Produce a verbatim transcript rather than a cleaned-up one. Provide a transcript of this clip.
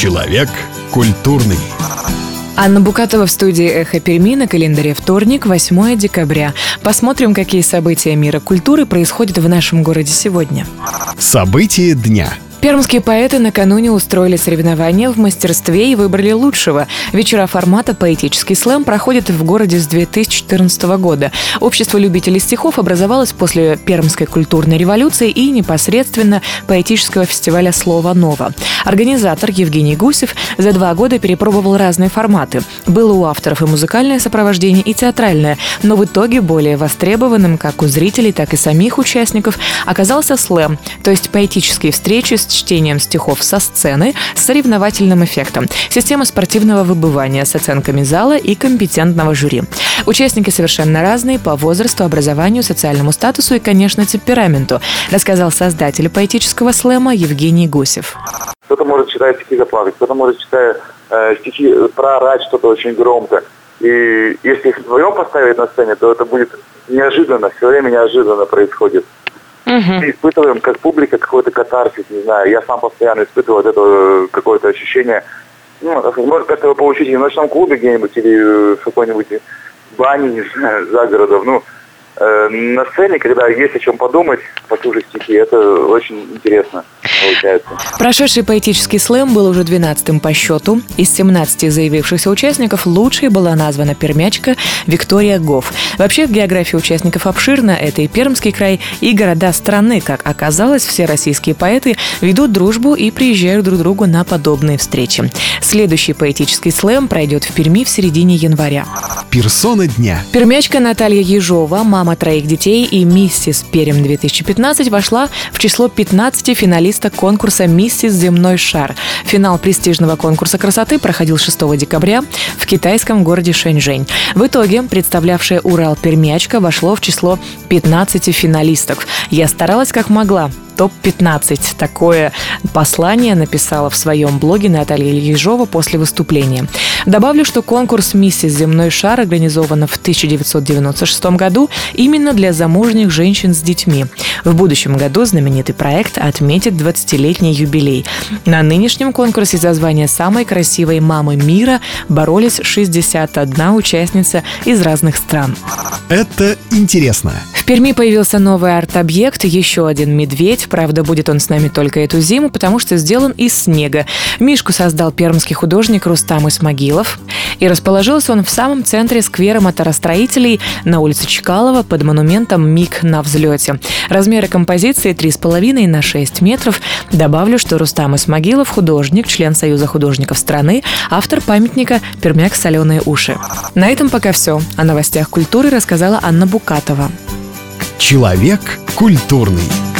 Человек культурный. Анна Букатова в студии «Эхо Перми», на календаре вторник, восьмое декабря. Посмотрим, какие события мира культуры происходят в нашем городе сегодня. События дня. Пермские поэты накануне устроили соревнования в мастерстве и выбрали лучшего. Вечера формата «Поэтический слэм» проходят в городе с две тысячи четырнадцатого года. Общество любителей стихов образовалось после Пермской культурной революции и непосредственно поэтического фестиваля «Слово ново». Организатор Евгений Гусев за два года перепробовал разные форматы. Было у авторов и музыкальное сопровождение, и театральное, но в итоге более востребованным как у зрителей, так и самих участников оказался слэм, то есть поэтические встречи с чтением стихов со сцены с соревновательным эффектом. Система спортивного выбывания с оценками зала и компетентного жюри. Участники совершенно разные по возрасту, образованию, социальному статусу и, конечно, темпераменту, рассказал создатель поэтического слэма Евгений Гусев. Кто-то может читать стихи заплакать, кто-то может читать э, стихи проорать что-то очень громко. И если их вдвоем поставить на сцене, то это будет неожиданно, все время неожиданно происходит. Uh-huh. Мы испытываем, как публика, какой-то катарсис, не знаю. Я сам постоянно испытываю вот это какое-то ощущение. Ну, может, как-то его получить и в ночном клубе где-нибудь, или в какой-нибудь бане, не знаю, за городом. Ну, э, на сцене, когда есть о чем подумать, послушать стихи, это очень интересно получается. Прошедший поэтический слэм был уже двенадцатым по счету. Из семнадцати заявившихся участников лучшей была названа пермячка Виктория Гофф. Вообще, география участников обширна. Это и Пермский край, и города страны. Как оказалось, все российские поэты ведут дружбу и приезжают друг к другу на подобные встречи. Следующий поэтический слэм пройдет в Перми в середине января. Персона дня. Пермячка Наталья Ежова, мама троих детей и миссис Пермь-две тысячи пятнадцать, вошла в число пятнадцати финалисток конкурса «Миссис Земной шар». Финал престижного конкурса красоты проходил шестого декабря в китайском городе Шэньчжэнь. В итоге представлявшая Урал пермячка вошло в число пятнадцати финалисток. Я старалась как могла. топ пятнадцать. Такое послание написала в своем блоге Наталья Ежова после выступления. Добавлю, что конкурс «Миссис Земной шар» организован в тысяча девятьсот девяносто шестом году именно для замужних женщин с детьми. В будущем году знаменитый проект отметит двадцатилетний юбилей. На нынешнем конкурсе за звание самой красивой мамы мира боролись шестьдесят одна участница из разных стран. Это интересно. В Перми появился новый арт-объект, еще один медведь. Правда, будет он с нами только эту зиму, потому что сделан из снега. Мишку создал пермский художник Рустам Исмагилов. И расположился он в самом центре сквера моторостроителей на улице Чкалова под монументом «Миг на взлете». Размеры композиции три с половиной на шесть метров. Добавлю, что Рустам Исмагилов – художник, член Союза художников страны, автор памятника «Пермяк соленые уши». На этом пока все. О новостях культуры рассказала Анна Букатова. Человек культурный.